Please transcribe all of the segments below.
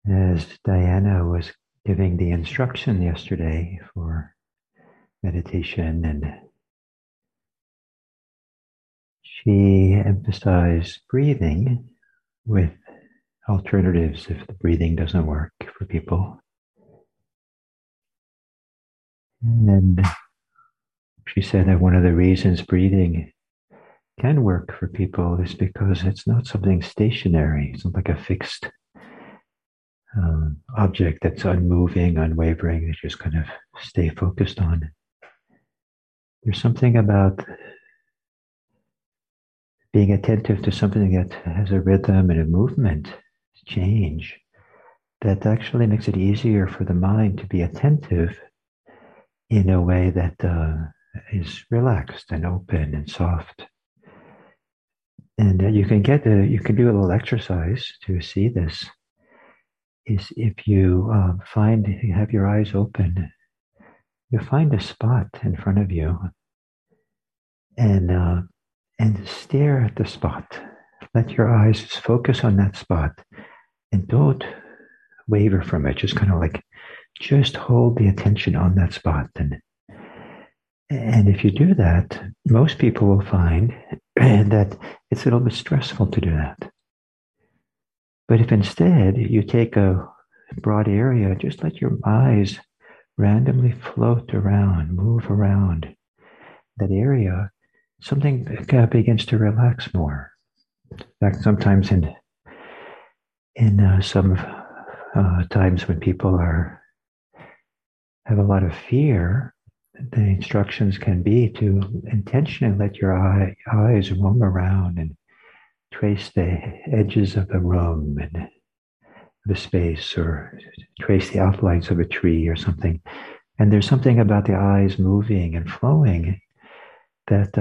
As Diana was giving the instruction yesterday for meditation, and she emphasized breathing with alternatives if the breathing doesn't work for people. And she said that one of the reasons breathing can work for people is because it's not something stationary. It's not like a fixed object that's unmoving, unwavering, that you just kind of stay focused on. There's something about being attentive to something that has a rhythm and a movement, change, that actually makes it easier for the mind to be attentive in a way that is relaxed and open and soft. And you can do a little exercise to see this. Is if you you have your eyes open, you find a spot in front of you, and stare at the spot. Let your eyes just focus on that spot, and don't waver from it. Just kind of like just hold the attention on that spot. And if you do that, most people will find that it's a little bit stressful to do that. But if instead you take a broad area, just let your eyes randomly float around, move around that area, something begins to relax more. In fact, sometimes in some times when people have a lot of fear, the instructions can be to intentionally let your eyes roam around and trace the edges of the room and the space, or trace the outlines of a tree or something. And there's something about the eyes moving and flowing that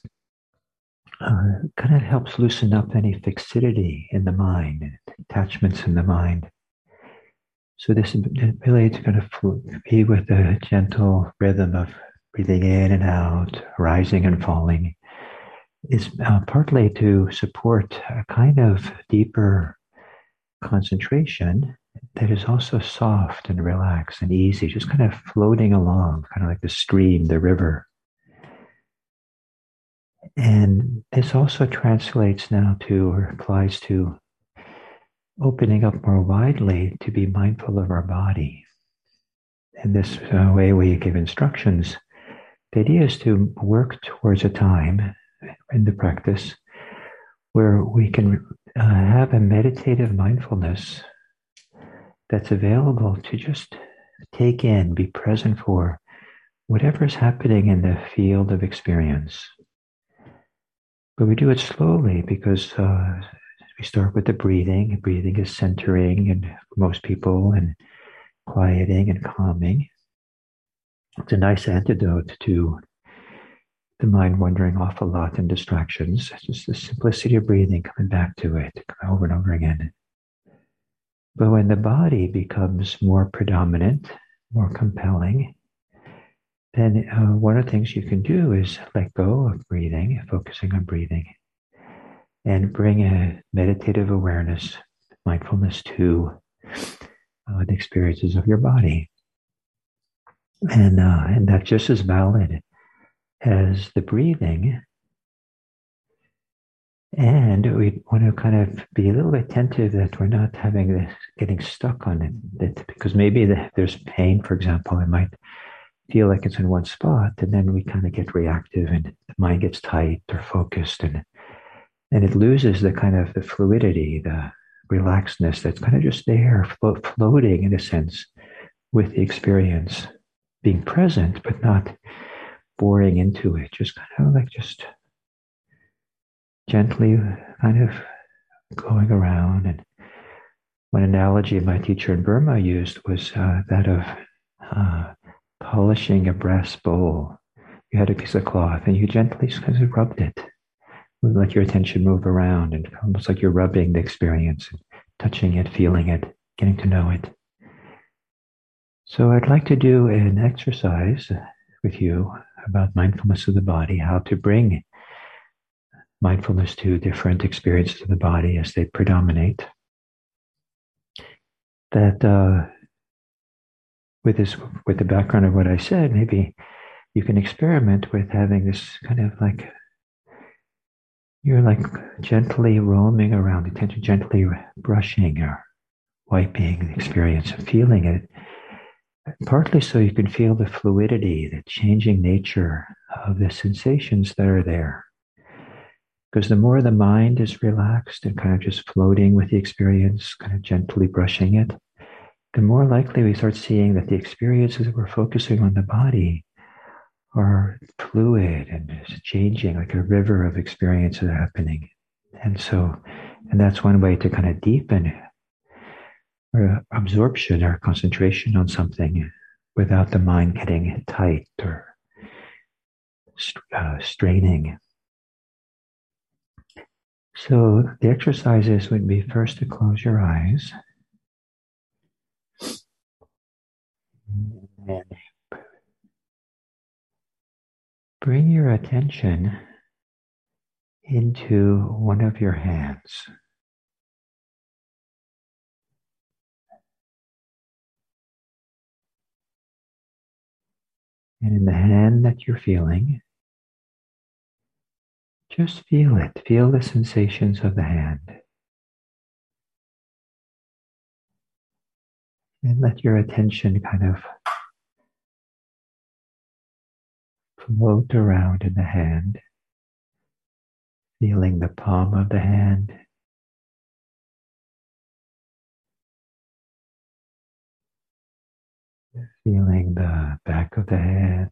kind of helps loosen up any fixity in the mind, attachments in the mind. So this ability to kind of be with the gentle rhythm of breathing in and out, rising and falling, is partly to support a kind of deeper concentration that is also soft and relaxed and easy, just kind of floating along, kind of like the stream, the river. And this also translates now to, or applies to, opening up more widely to be mindful of our body. In this way, we give instructions. The idea is to work towards a time in the practice where we can have a meditative mindfulness that's available to just take in, be present for whatever is happening in the field of experience. But we do it slowly because we start with the breathing. Breathing is centering and for most people, and quieting and calming. It's a nice antidote to the mind wandering off a lot and distractions. It's just the simplicity of breathing, coming back to it over and over again. But when the body becomes more predominant, more compelling, then one of the things you can do is let go of breathing, focusing on breathing, and bring a meditative awareness, mindfulness to the experiences of your body. And that's just as valid as the breathing. And we want to kind of be a little bit attentive that we're not having this getting stuck on it, because maybe there's pain, for example. It might feel like it's in one spot, and then we kind of get reactive, and the mind gets tight or focused, and it loses the kind of the fluidity, the relaxedness that's kind of just there, floating in a sense with the experience, being present but not boring into it, just kind of like just gently kind of going around. And one analogy my teacher in Burma used was that of polishing a brass bowl. You had a piece of cloth and you gently kind of rubbed it. Let your attention move around, and almost like you're rubbing the experience, touching it, feeling it, getting to know it. So I'd like to do an exercise with you about mindfulness of the body, how to bring mindfulness to different experiences of the body as they predominate. that with the background of what I said, maybe you can experiment with having this kind of like you're like gently roaming around, attention gently brushing or wiping the experience of feeling it, partly so you can feel the fluidity, the changing nature of the sensations that are there. Because the more the mind is relaxed and kind of just floating with the experience, kind of gently brushing it, the more likely we start seeing that the experiences that we're focusing on the body are fluid and changing, like a river of experiences happening. And so, and that's one way to kind of deepen our absorption or concentration on something without the mind getting tight or straining. So the exercises would be first to close your eyes and bring your attention into one of your hands. And in the hand that you're feeling, just feel it. Feel the sensations of the hand. And let your attention kind of float around in the hand, feeling the palm of the hand, feeling the back of the hand,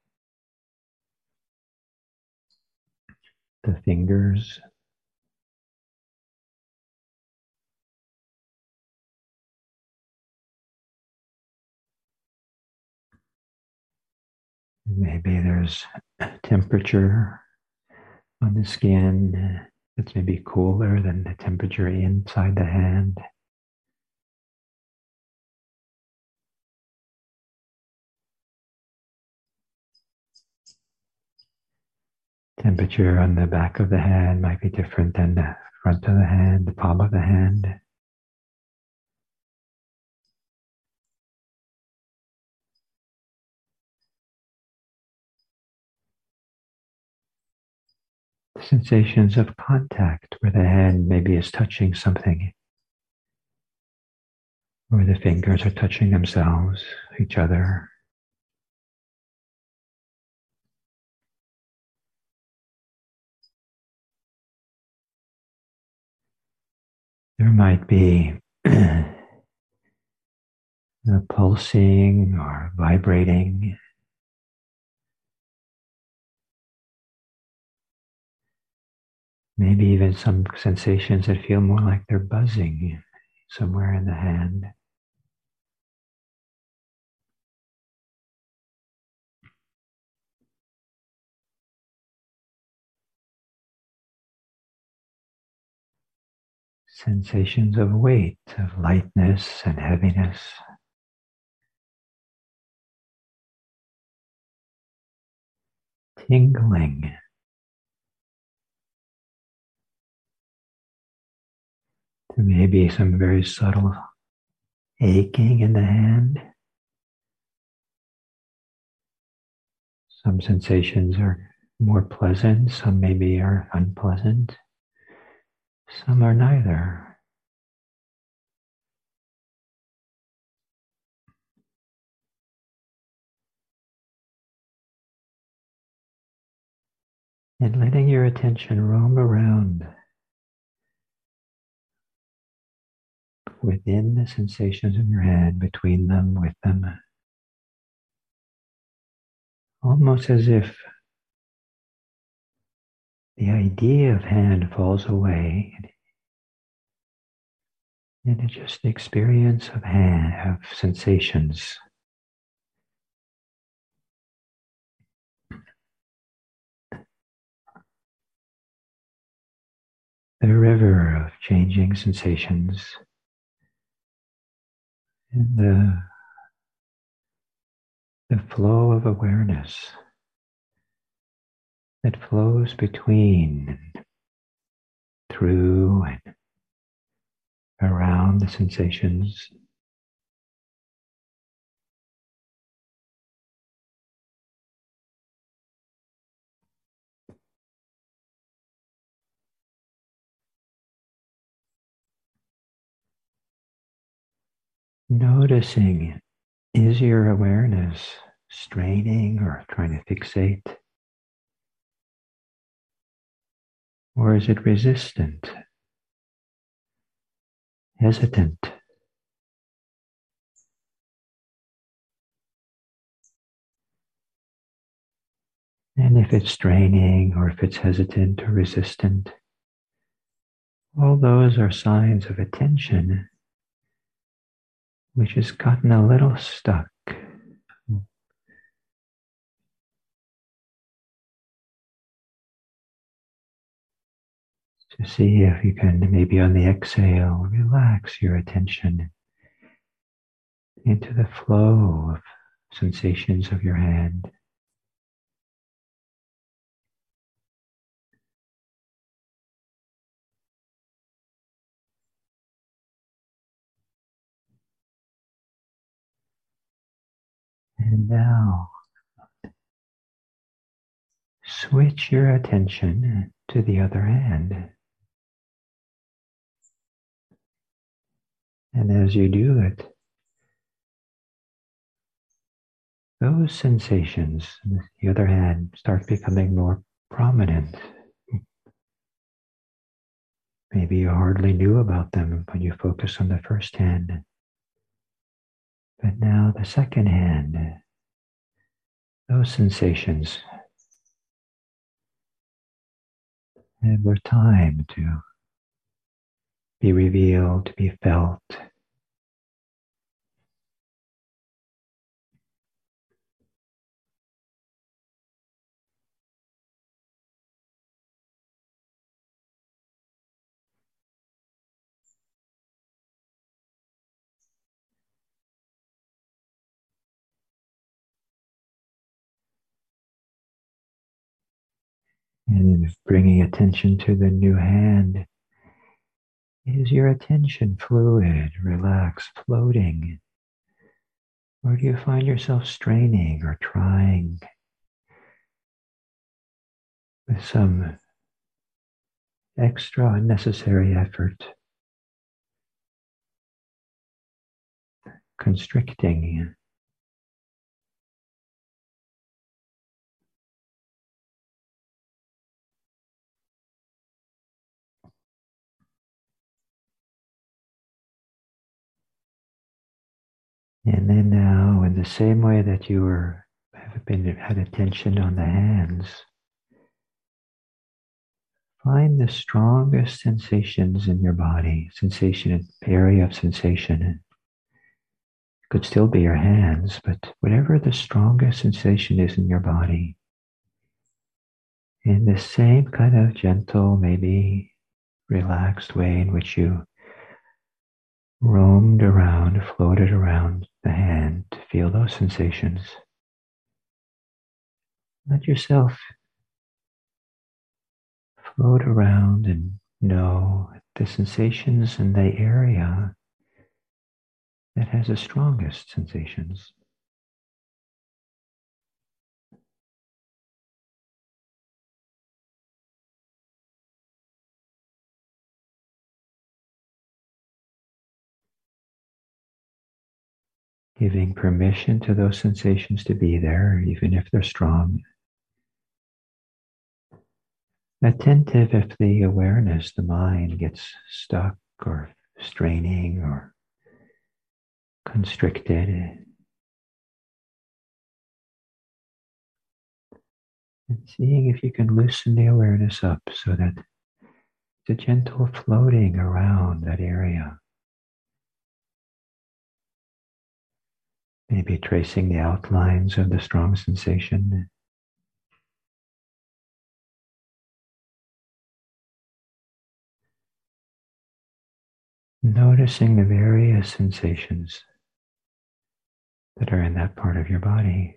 the fingers, maybe there's temperature on the skin that's maybe cooler than the temperature inside the hand. Temperature on the back of the hand might be different than the front of the hand, the palm of the hand. Sensations of contact where the hand maybe is touching something, or the fingers are touching themselves, each other. There might be pulsing or vibrating. Maybe even some sensations that feel more like they're buzzing somewhere in the hand. Sensations of weight, of lightness and heaviness. Tingling. There may be some very subtle aching in the hand. Some sensations are more pleasant, some maybe are unpleasant, some are neither. And letting your attention roam around within the sensations in your hand, between them, with them, almost as if the idea of hand falls away and it's just the experience of hand, of sensations. The river of changing sensations and the flow of awareness that flows between and through and around the sensations. Noticing, is your awareness straining or trying to fixate? Or is it resistant, hesitant? And if it's straining or if it's hesitant or resistant, all those are signs of attention which has gotten a little stuck. To see if you can, maybe on the exhale, relax your attention into the flow of sensations of your hand. And now switch your attention to the other hand. And as you do it, those sensations, on the other hand, start becoming more prominent. Maybe you hardly knew about them when you focus on the first hand. But now the second hand, those sensations have their time to be revealed, to be felt. And bringing attention to the new hand, is your attention fluid, relaxed, floating? Or do you find yourself straining or trying with some extra unnecessary effort, constricting? And then now, in the same way that you had attention on the hands, find the strongest sensations in your body, area of sensation. It could still be your hands, but whatever the strongest sensation is in your body, in the same kind of gentle, maybe relaxed way in which you roamed around, floated around the hand to feel those sensations. Let yourself float around and know the sensations in the area that has the strongest sensations. Giving permission to those sensations to be there, even if they're strong. Attentive if the awareness, the mind, gets stuck or straining or constricted. And seeing if you can loosen the awareness up so that it's a gentle floating around that area. Maybe tracing the outlines of the strong sensation. Noticing the various sensations that are in that part of your body.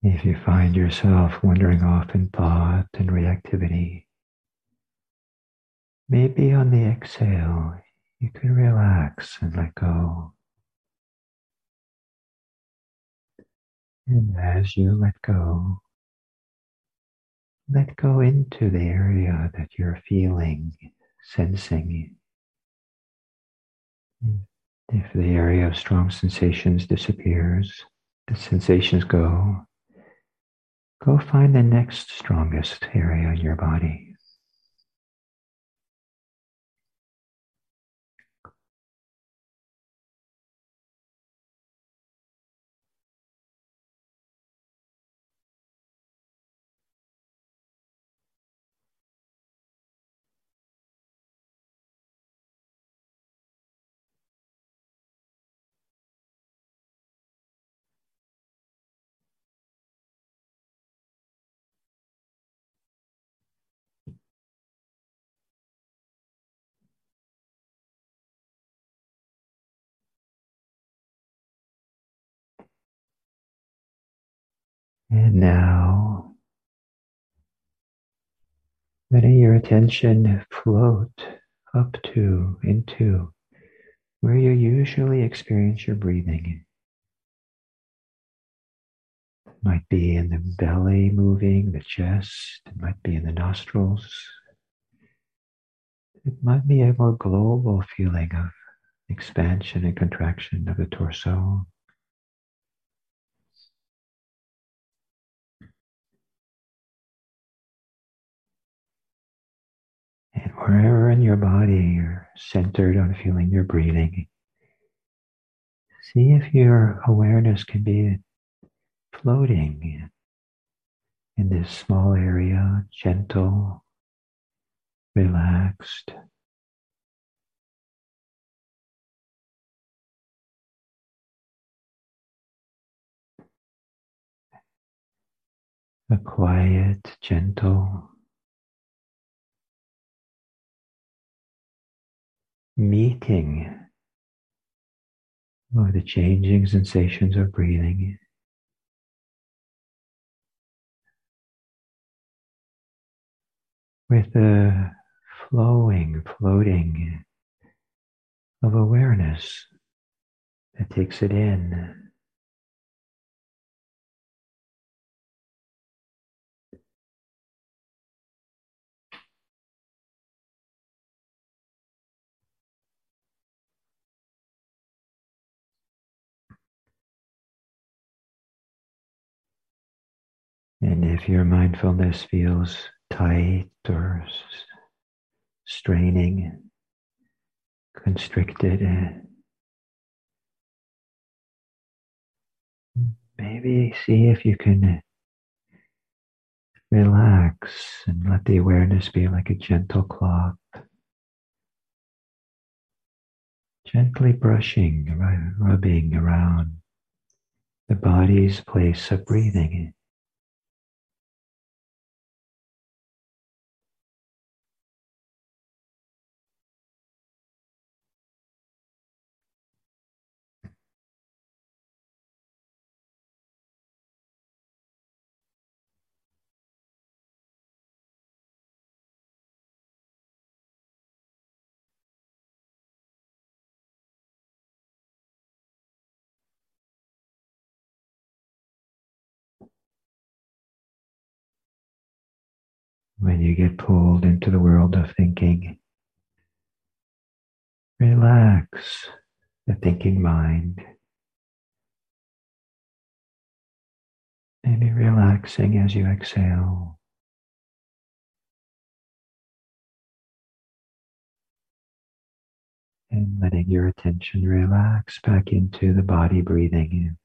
If you find yourself wandering off in thought and reactivity, maybe on the exhale, you can relax and let go. And as you let go into the area that you're feeling, sensing. If the area of strong sensations disappears, the sensations go find the next strongest area in your body. And now, letting your attention float up to, into where you usually experience your breathing. It might be in the belly moving, the chest, it might be in the nostrils. It might be a more global feeling of expansion and contraction of the torso. And wherever in your body you're centered on feeling your breathing, see if your awareness can be floating in this small area, gentle, relaxed, a quiet, gentle meeting of the changing sensations of breathing with the floating of awareness that takes it in. And if your mindfulness feels tight or straining, constricted, maybe see if you can relax and let the awareness be like a gentle cloth, gently brushing, rubbing around the body's place of breathing. When you get pulled into the world of thinking, relax the thinking mind. Maybe relaxing as you exhale. And letting your attention relax back into the body breathing.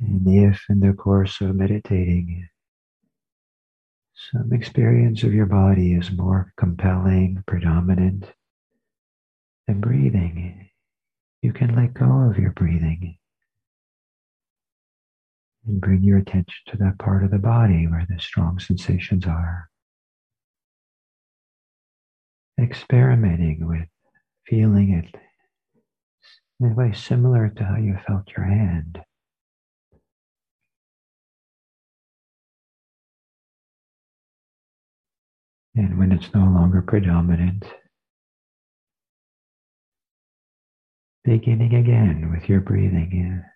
And if in the course of meditating, some experience of your body is more compelling, predominant than breathing, you can let go of your breathing and bring your attention to that part of the body where the strong sensations are. Experimenting with feeling it in a way similar to how you felt your hand. And when it's no longer predominant, beginning again with your breathing in.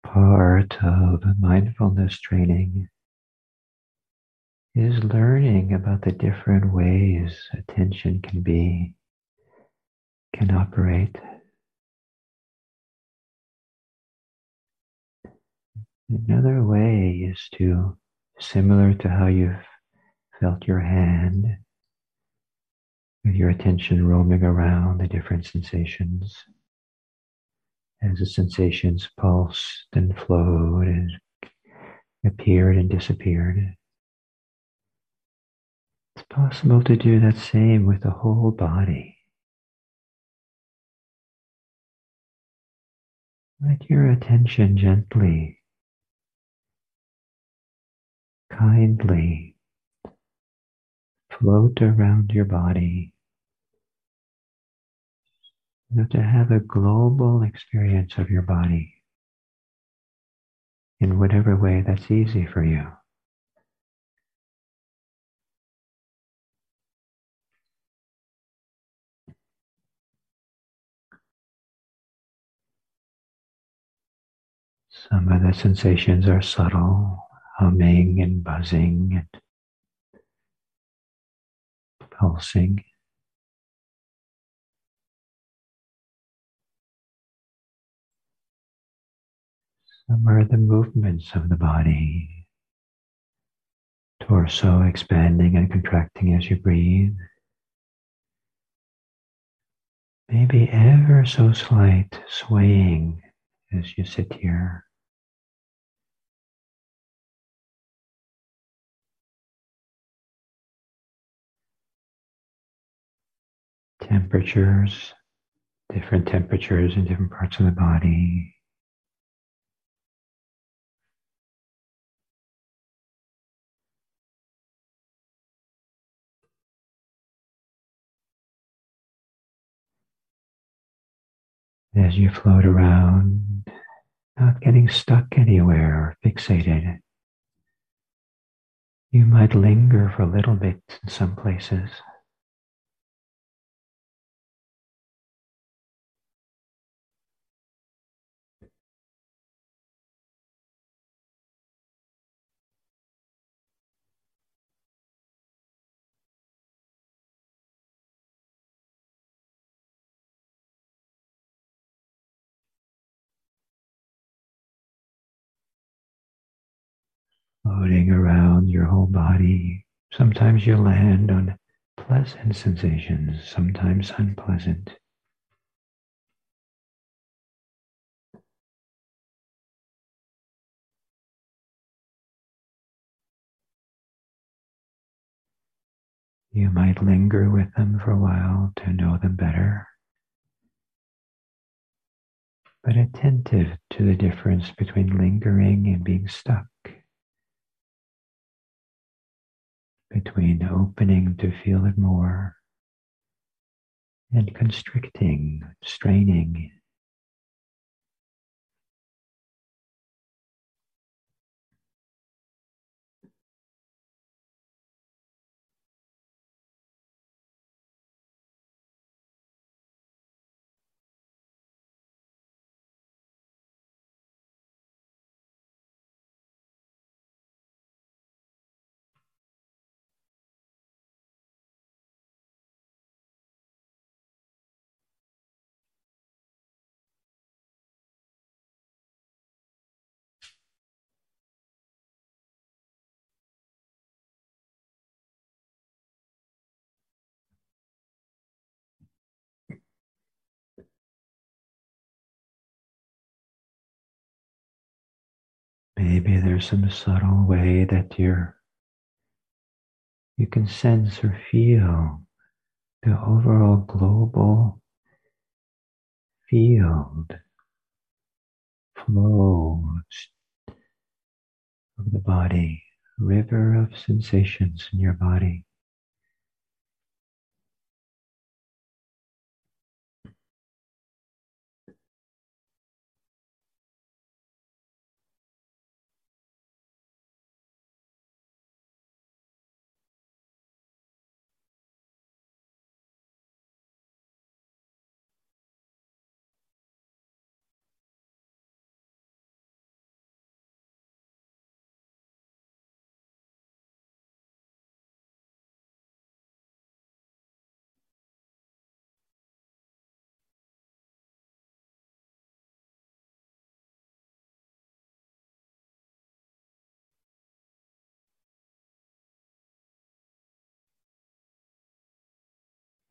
part of mindfulness training is learning about the different ways attention can operate. Another way is to, similar to how you've felt your hand, with your attention roaming around the different sensations, as the sensations pulsed and flowed and appeared and disappeared. It's possible to do that same with the whole body. Let your attention gently, kindly float around your body, to have a global experience of your body in whatever way that's easy for you. Some of the sensations are subtle, humming and buzzing and pulsing. Some are the movements of the body, torso expanding and contracting as you breathe. Maybe ever so slight swaying as you sit here. Temperatures, different temperatures in different parts of the body. As you float around, not getting stuck anywhere or fixated. You might linger for a little bit in some places. Floating around your whole body. Sometimes you land on pleasant sensations, sometimes unpleasant. You might linger with them for a while to know them better, but attentive to the difference between lingering and being stuck, between opening to feel it more and constricting, straining. Maybe there's some subtle way that you can sense or feel the overall global field flow of the body, river of sensations in your body.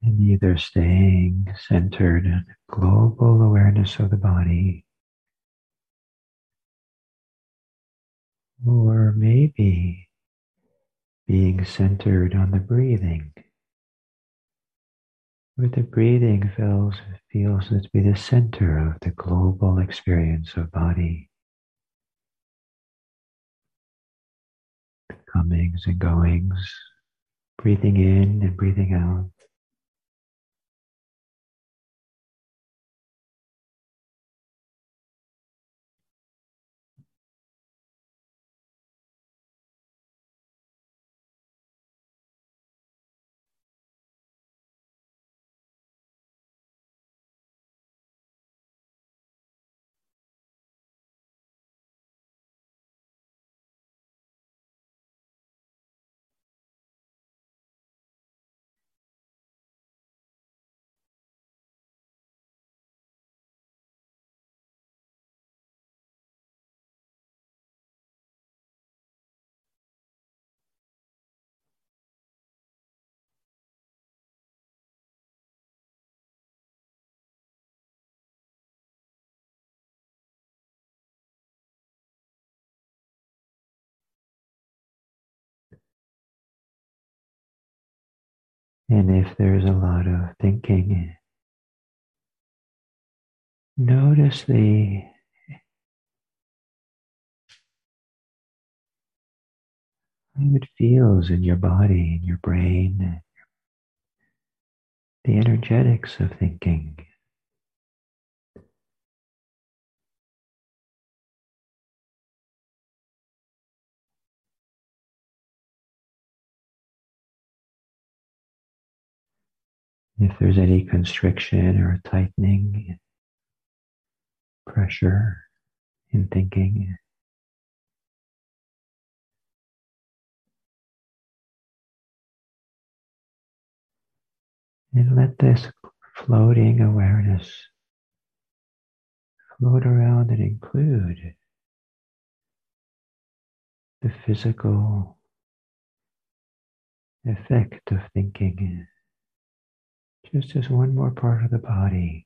And either staying centered in global awareness of the body, or maybe being centered on the breathing, where the breathing feels to be the center of the global experience of body, comings and goings, breathing in and breathing out. And if there's a lot of thinking, notice how it feels in your body, in your brain, the energetics of thinking. If there's any constriction or tightening, pressure in thinking, and let this floating awareness float around and include the physical effect of thinking, just as one more part of the body.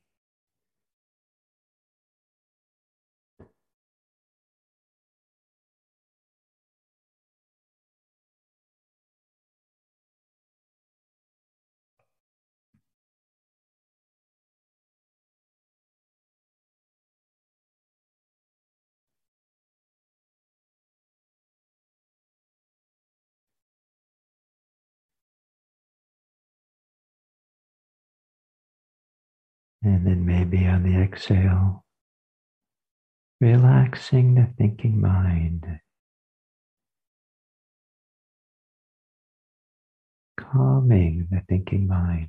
And then maybe on the exhale, relaxing the thinking mind, calming the thinking mind.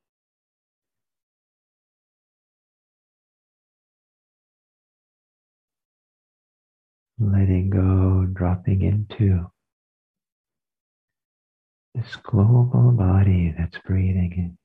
Letting go, dropping into this global body that's breathing in.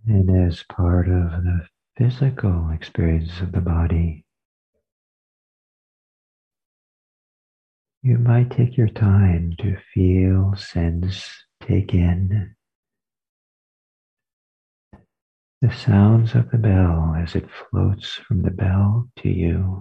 And as part of the physical experience of the body, you might take your time to feel, sense, take in the sounds of the bell as it floats from the bell to you.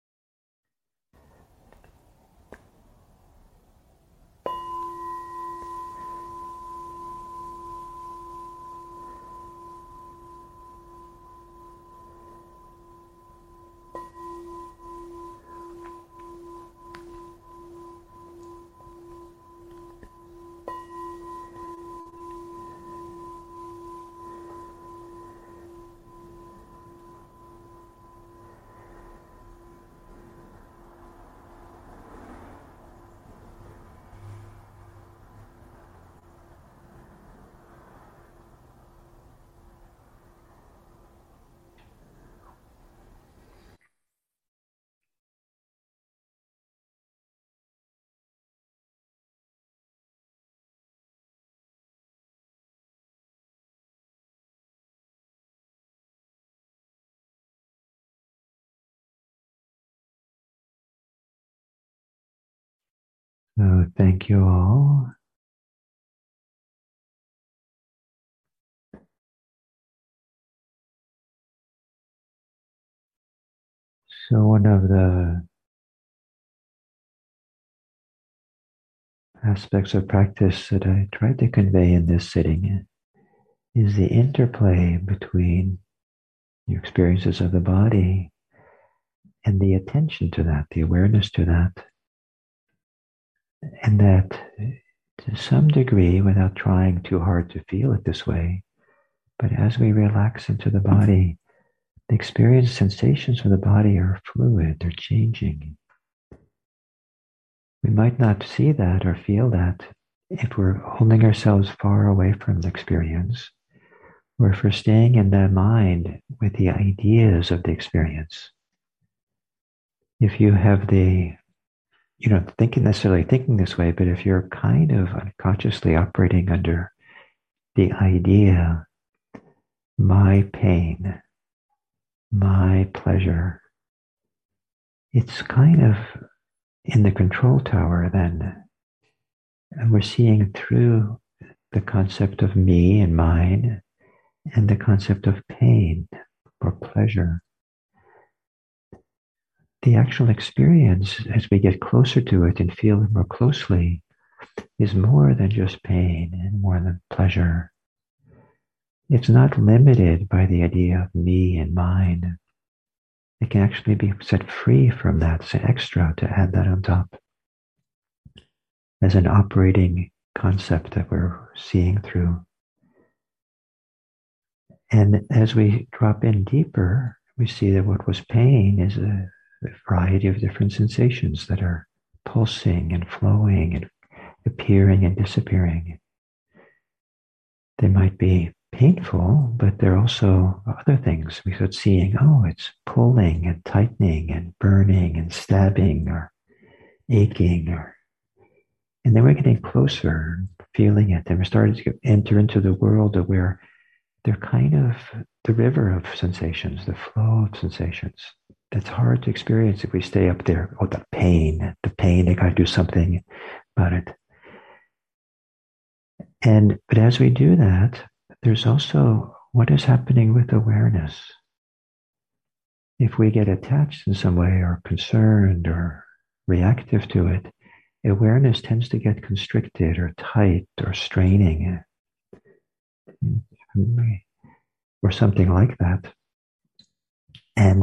So thank you all. So one of the aspects of practice that I tried to convey in this sitting is the interplay between your experiences of the body and the attention to that, the awareness to that. And that to some degree, without trying too hard to feel it this way, but as we relax into the body, the experience sensations of the body are fluid, they're changing. We might not see that or feel that if we're holding ourselves far away from the experience, or if we're staying in the mind with the ideas of the experience. If you have necessarily thinking this way, but if you're kind of unconsciously operating under the idea, my pain, my pleasure, it's kind of in the control tower then. And we're seeing through the concept of me and mine and the concept of pain or pleasure. The actual experience, as we get closer to it and feel it more closely, is more than just pain and more than pleasure. It's not limited by the idea of me and mine. It can actually be set free from that, it's an extra to add that on top as an operating concept that we're seeing through. And as we drop in deeper, we see that what was pain is a variety of different sensations that are pulsing and flowing and appearing and disappearing. They might be painful, but they're also other things. We start seeing, oh, it's pulling and tightening and burning and stabbing or aching, and then we're getting closer, feeling it, and we're starting to enter into the world of where they're kind of the river of sensations, the flow of sensations. That's hard to experience if we stay up there. Oh, the pain, I got to do something about it. But as we do that, there's also what is happening with awareness. If we get attached in some way or concerned or reactive to it, awareness tends to get constricted or tight or straining or something like that. And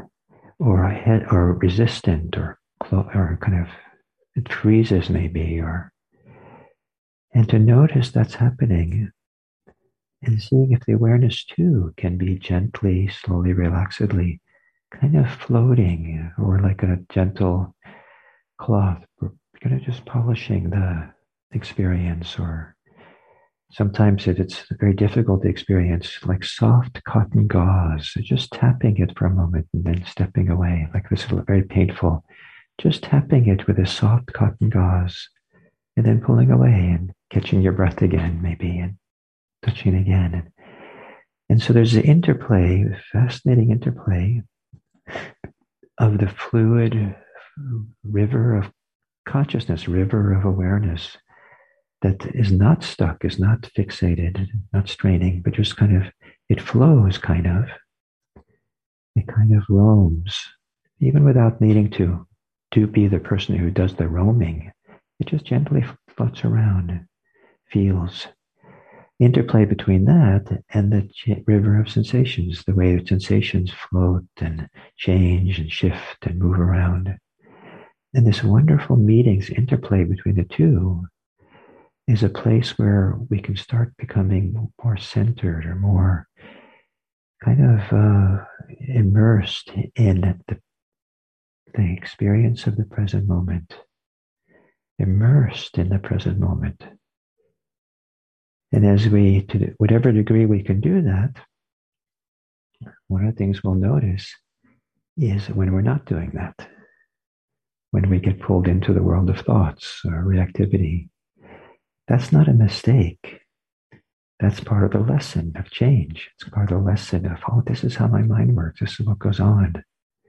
or resistant or kind of it freezes maybe, and to notice that's happening and seeing if the awareness too can be gently, slowly, relaxedly kind of floating or like a gentle cloth, kind of just polishing the experience, or sometimes if it's very difficult to experience, like soft cotton gauze, just tapping it for a moment and then stepping away. Like this is very painful. Just tapping it with a soft cotton gauze and then pulling away and catching your breath again, maybe, and touching again. And so there's the interplay, the fascinating interplay of the fluid river of consciousness, river of awareness that is not stuck, is not fixated, not straining, but just kind of, it flows kind of. It kind of roams, even without needing to be the person who does the roaming. It just gently floats around, feels. Interplay between that and the river of sensations, the way that sensations float and change and shift and move around. And this wonderful meetings, interplay between the two, is a place where we can start becoming more centered or more kind of immersed in the experience of the present moment, immersed in the present moment. And as we, to whatever degree we can do that, one of the things we'll notice is when we're not doing that, when we get pulled into the world of thoughts or reactivity, that's not a mistake. That's part of the lesson of change. It's part of the lesson of, oh, this is how my mind works. This is what goes on.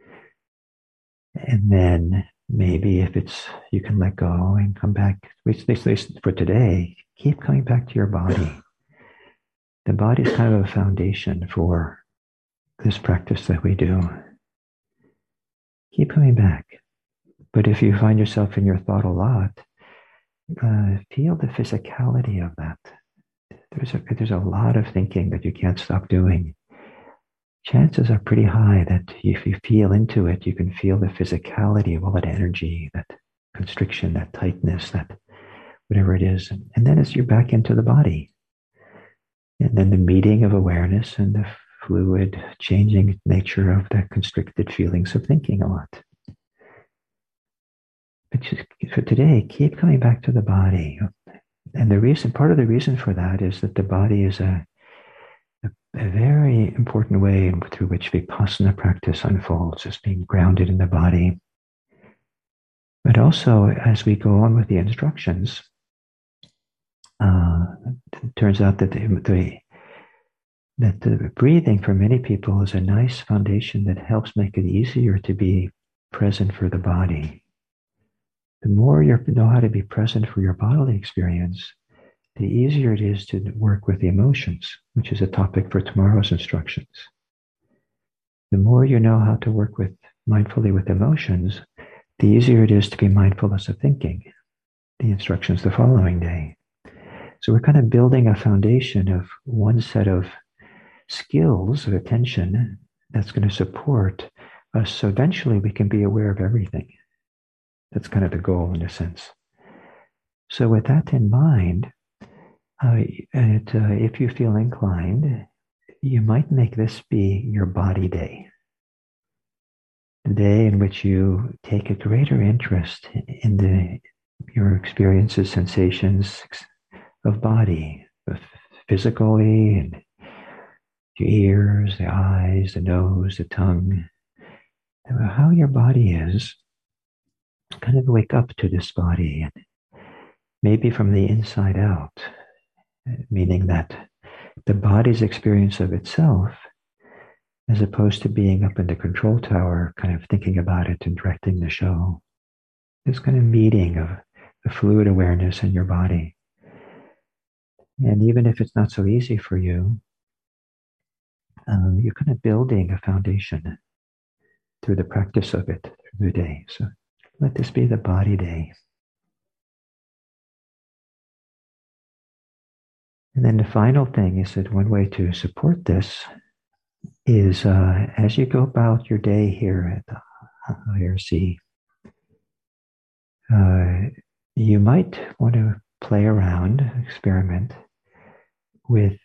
And then maybe if it's, you can let go and come back, at least for today, keep coming back to your body. The body is kind of a foundation for this practice that we do. Keep coming back. But if you find yourself in your thought a lot, feel the physicality of that. There's a lot of thinking that you can't stop doing. Chances are pretty high that if you feel into it, you can feel the physicality of all that energy, that constriction, that tightness, that whatever it is. And then as you're back into the body, and then the meeting of awareness and the fluid changing nature of the constricted feelings of thinking a lot. But just for today, keep coming back to the body. And part of the reason for that is that the body is a very important way through which Vipassana practice unfolds, as being grounded in the body. But also, as we go on with the instructions, it turns out that the breathing for many people is a nice foundation that helps make it easier to be present for the body. The more you know how to be present for your bodily experience, the easier it is to work with the emotions, which is a topic for tomorrow's instructions. The more you know how to work mindfully with emotions, the easier it is to be mindfulness of thinking, the instructions the following day. So we're kind of building a foundation of one set of skills of attention that's going to support us so eventually we can be aware of everything. That's kind of the goal in a sense. So with that in mind, if you feel inclined, you might make this be your body day. The day in which you take a greater interest in your experiences, sensations of body, physically, and your ears, the eyes, the nose, the tongue, how your body is. Kind of wake up to this body, and maybe from the inside out, meaning that the body's experience of itself, as opposed to being up in the control tower, kind of thinking about it and directing the show, this kind of meeting of the fluid awareness in your body. And even if it's not so easy for you, you're kind of building a foundation through the practice of it through the day. So let this be the body day. And then the final thing is that one way to support this is as you go about your day here at the IRC, you might want to play around, experiment with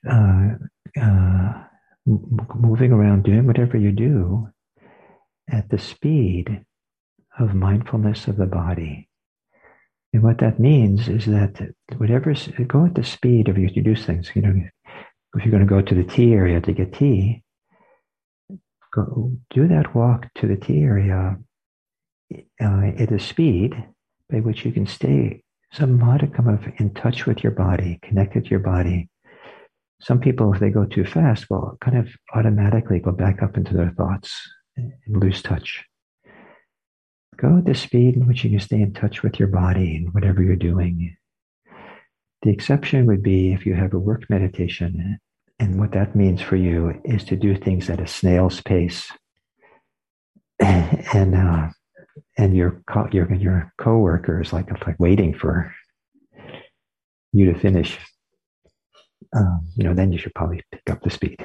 moving around, doing whatever you do at the speed of mindfulness of the body. And what that means is that go at the speed of you to do things. You know, if you're going to go to the tea area to get tea, go do that walk to the tea area at a speed by which you can stay some modicum of in touch with your body, connected to your body, Some people, if they go too fast, will kind of automatically go back up into their thoughts and lose touch. Go at the speed in which you can stay in touch with your body and whatever you're doing. The exception would be if you have a work meditation, and what that means for you is to do things at a snail's pace, and your coworker is like waiting for you to finish. Then you should probably pick up the speed.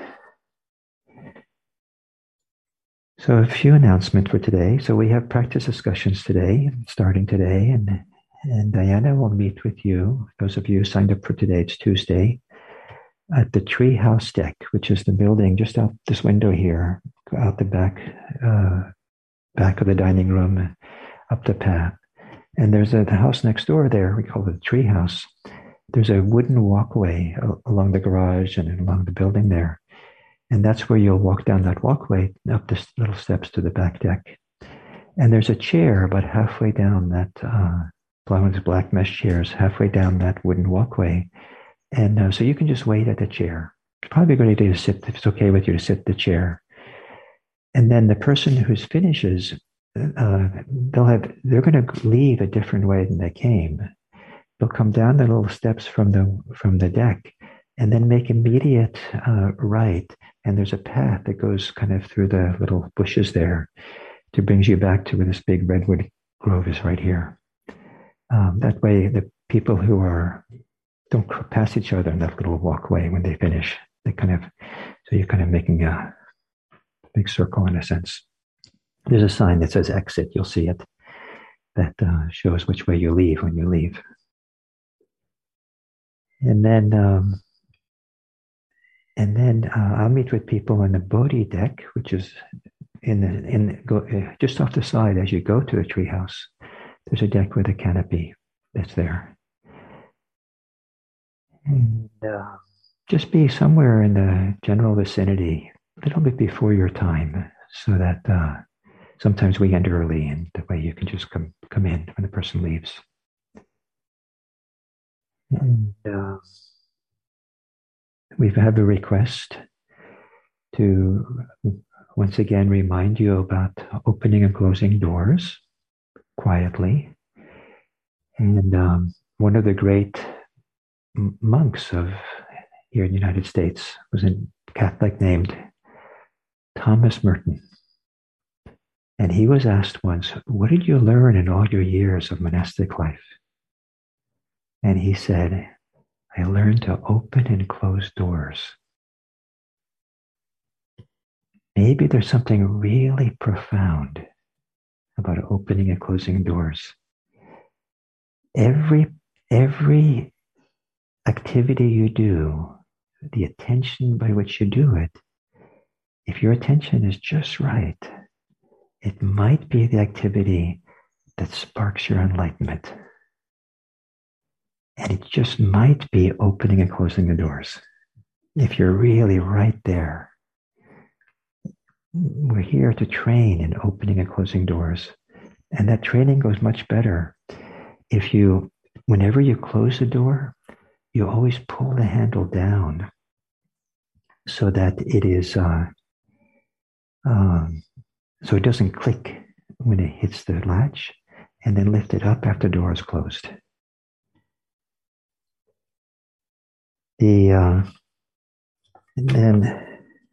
So a few announcements for today. So we have practice discussions today, starting today, and Diana will meet with you. Those of you who signed up for today, it's Tuesday, at the Treehouse Deck, which is the building just out this window here, out the back of the dining room, up the path. And there's the house next door there. We call it the Treehouse. There's a wooden walkway along the garage and along the building there. And that's where you'll walk down that walkway, up the little steps to the back deck. And there's a chair about halfway down that, one of those black mesh chairs, halfway down that wooden walkway. And so you can just wait at the chair. It's probably a good idea to sit, if it's okay with you, to sit at the chair. And then the person who finishes, they're going to leave a different way than they came. They'll come down the little steps from the deck and then make immediate right. And there's a path that goes kind of through the little bushes there to brings you back to where this big redwood grove is right here. That way, the people who don't pass each other in that little walkway when they finish. So you're kind of making a big circle in a sense. There's a sign that says exit. You'll see it. That shows which way you leave when you leave. And then I'll meet with people on the Bodhi deck, which is just off the side as you go to the treehouse. There's a deck with a canopy that's there. And just be somewhere in the general vicinity, a little bit before your time, so that sometimes we end early, and that way you can just come in when the person leaves. And we've had a request to once again remind you about opening and closing doors quietly. And one of the great monks of here in the United States was a Catholic named Thomas Merton. And he was asked once, what did you learn in all your years of monastic life? And he said, I learned to open and close doors. Maybe there's something really profound about opening and closing doors. Every activity you do, the attention by which you do it, if your attention is just right, it might be the activity that sparks your enlightenment. And it just might be opening and closing the doors. If you're really right there. We're here to train in opening and closing doors. And that training goes much better if whenever you close the door, you always pull the handle down so that it is, so it doesn't click when it hits the latch, and then lift it up after the door is closed. And then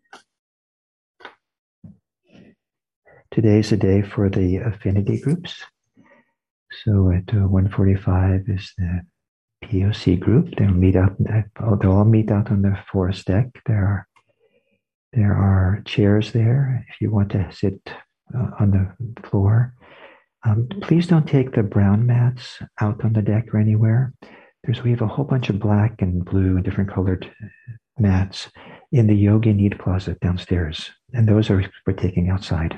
today's the day for the affinity groups. So at 1:45 is the POC group. They'll all meet out on the forest deck. There are chairs there if you want to sit on the floor. Please don't take the brown mats out on the deck or anywhere. We have a whole bunch of black and blue and different colored mats in the yoga need closet downstairs. And those we're taking outside.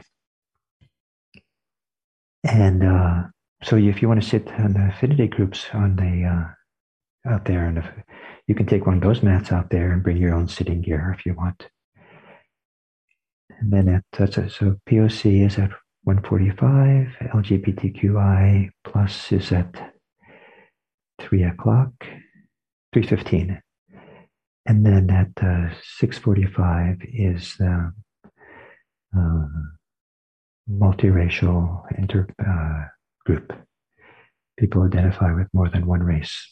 And so if you want to sit on the affinity groups out there, and you can take one of those mats out there and bring your own sitting gear if you want. And then so POC is at 1:45, LGBTQI plus is at 3:15. And then at 6:45 is the multiracial group. People identify with more than one race.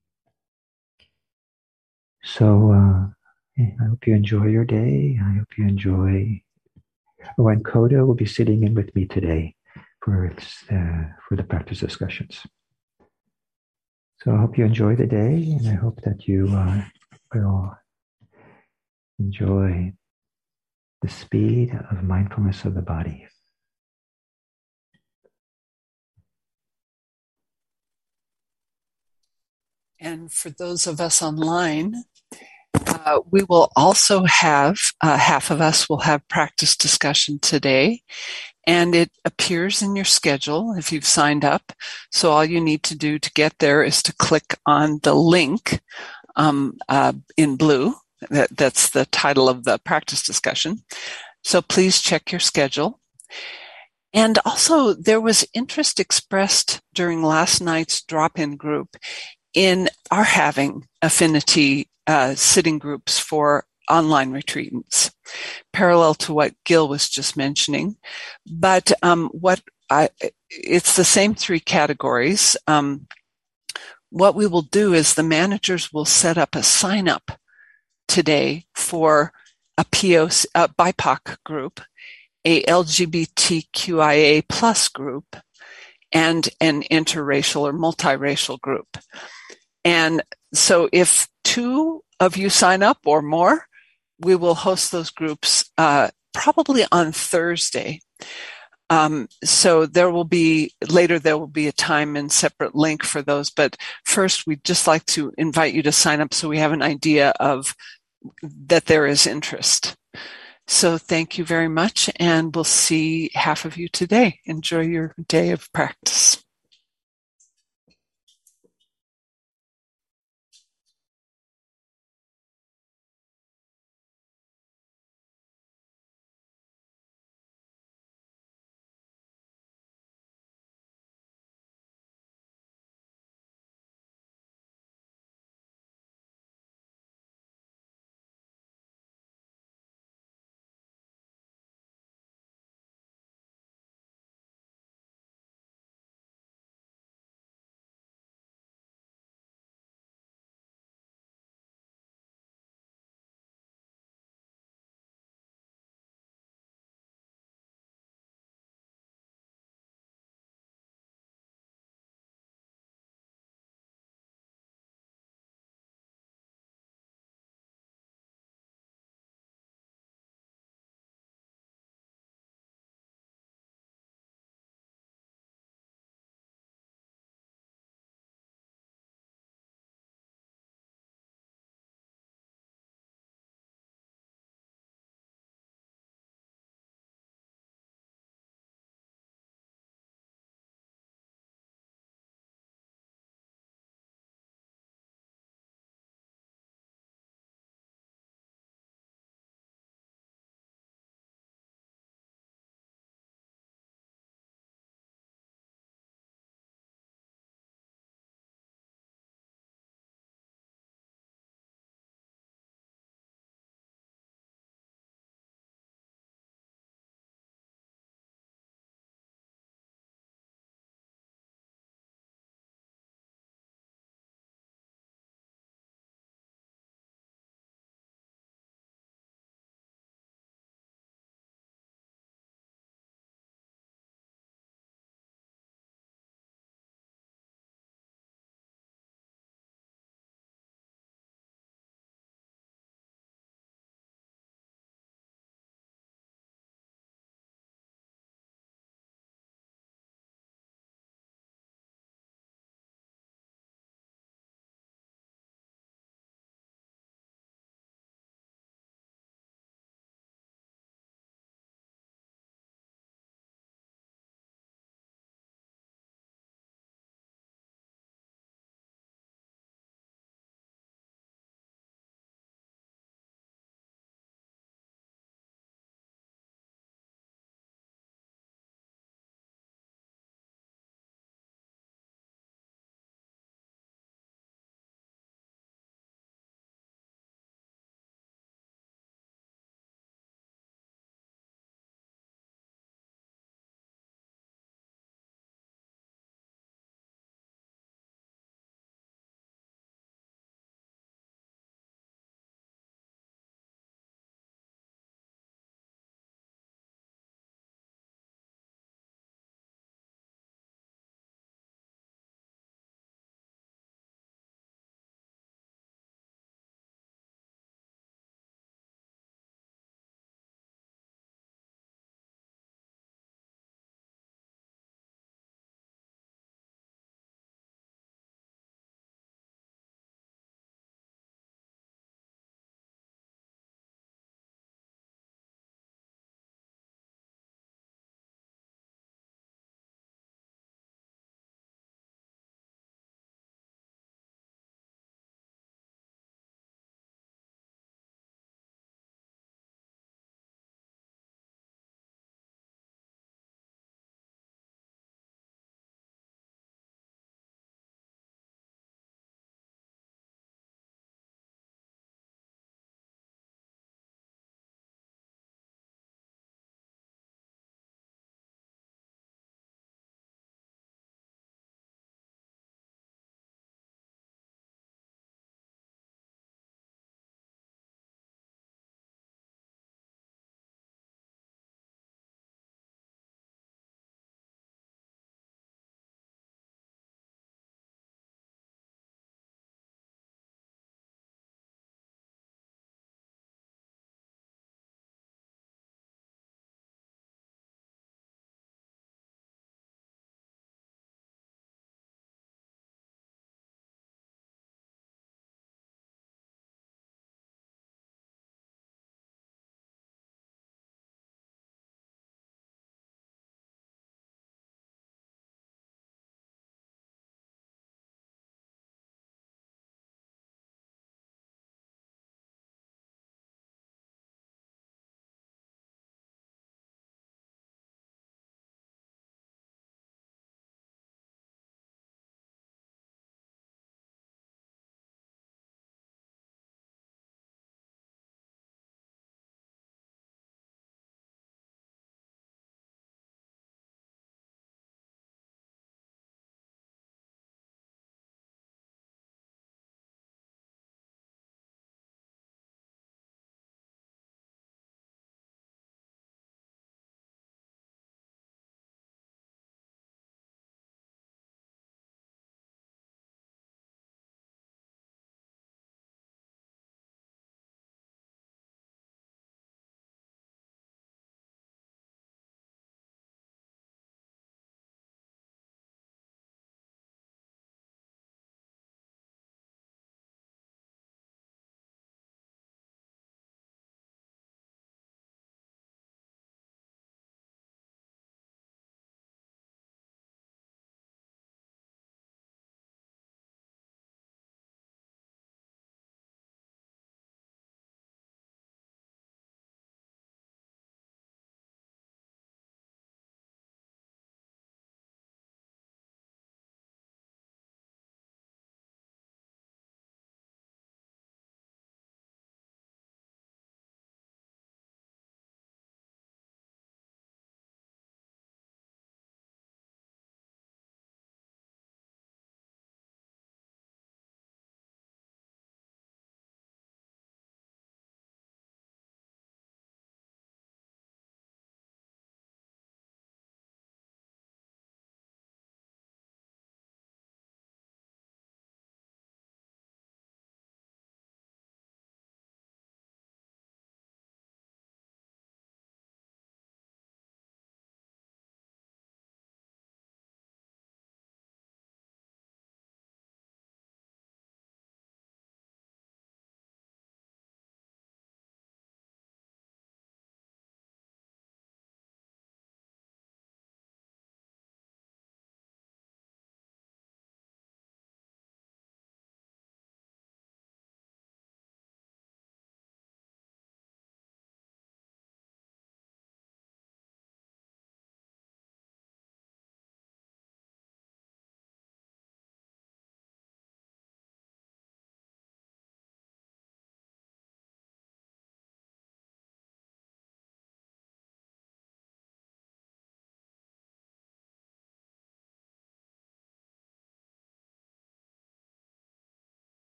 So I hope you enjoy your day. I hope you enjoy. Oh, and Coda will be sitting in with me today for the practice discussions. So I hope you enjoy the day, and I hope that you will enjoy the speed of mindfulness of the body. And for those of us online, we will also have, half of us will have practice discussion today, and it appears in your schedule if you've signed up. So all you need to do to get there is to click on the link in blue. That's the title of the practice discussion. So please check your schedule. And also, there was interest expressed during last night's drop-in group in our having affinity sitting groups for online retreats, parallel to what Gil was just mentioning. But it's the same three categories. What we will do is the managers will set up a sign-up today for a BIPOC group, a LGBTQIA plus group, and an interracial or multiracial group. And so if 2 of you sign up or more, we will host those groups probably on Thursday. So there will be a time and separate link for those. But first, we'd just like to invite you to sign up so we have an idea of that there is interest. So thank you very much, and we'll see half of you today. Enjoy your day of practice.